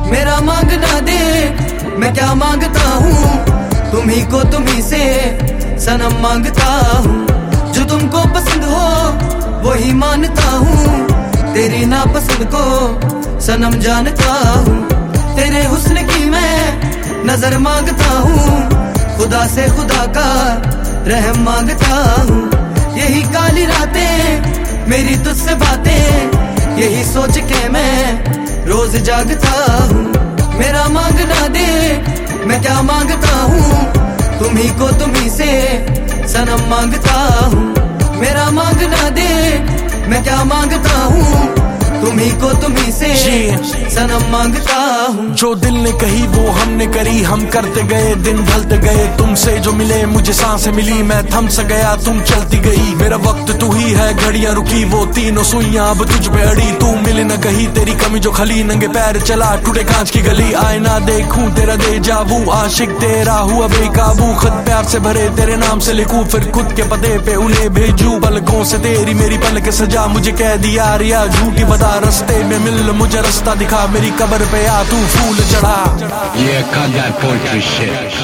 मेरा मांगना दे, मैं क्या मांगता हूँ, तुम्ही को तुम्ही से सनम मांगता हूँ। जो तुमको पसंद हो वही मानता हूँ, तेरी नापसंद को सनम जानता हूँ। तेरे हुस्न की मैं नजर मांगता हूँ, खुदा से खुदा का रहम मांगता हूँ। यही काली रातें मेरी तुझसे बातें, यही सोच के मैं रोज जागता हूँ। मेरा मांगना दे, मैं क्या मांगता हूँ, तुम्ही को तुम्ही से सनम मांगता हूँ। मेरा मांगना दे, मैं क्या मांगता हूँ, तुम्ही को तुम्ही से सनम मांगता हूँ। जो दिल ने कही वो हमने करी, हम करते गए दिन ढलते गए। तुमसे जो मिले मुझे सांसें मिली, मैं थम सा गया तुम चलती गई। मेरा वक्त तू ही है, घड़ियां रुकी वो तीनों सुइयां अब तुझ पे अड़ी। तू मिले न कही, तेरी कमी जो खली, नंगे पैर चला टूटे कांच की गली। आईना देखूं तेरा दे जाबू, आशिक तेरा हुआ बेकाबू। खत प्यार से भरे तेरे नाम से लिखूं, फिर खुद के पते पे उन्हें भेजूं। पलकों से तेरी मेरी पलक सजा, मुझे कह दिया रिया झूठी बता। रस्ते में मिल मुझे रास्ता दिखा, मेरी कब्र पे आ तू फूल चढ़ा। Yeah, cut that poetry shit.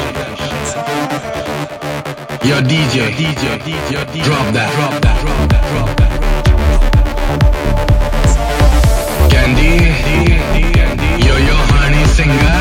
Yo DJ, drop that. Candy, yo honey singer.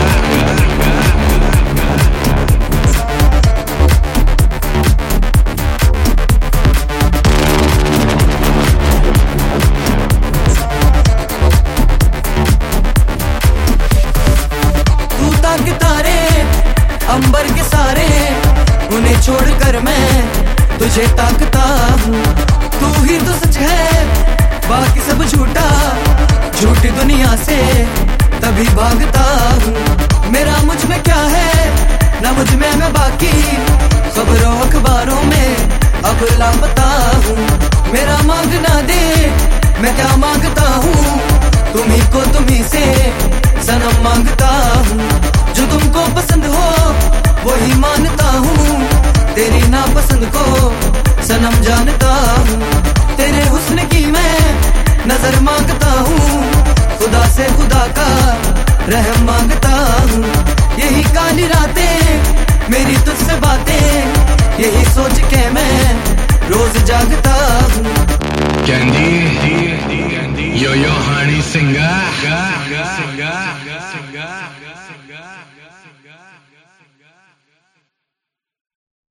अंबर के सारे उन्हें छोड़कर मैं तुझे ताकता हूँ। तू ही तो सच है, बाकी सब झूठा, झूठी दुनिया से तभी भागता हूँ। मेरा मुझ में क्या है ना मुझ में मैं बाकी, खबरों अखबारों में अब लापता हूँ। मेरा मांगना दे, मैं क्या मांगता हूँ, तुम्ही को तुम्ही से सनम मांगता हूँ। जो तुमको पसंद हो वही मानता हूँ, तेरी नापसंद को सनम जानता हूँ। तेरे हुस्न की मैं नजर मांगता हूँ, खुदा से खुदा का रहम मांगता हूँ। यही काली रातें मेरी तुझसे बातें, यही सोच के मैं रोज जागता हूँ। Candy, yo honey singer.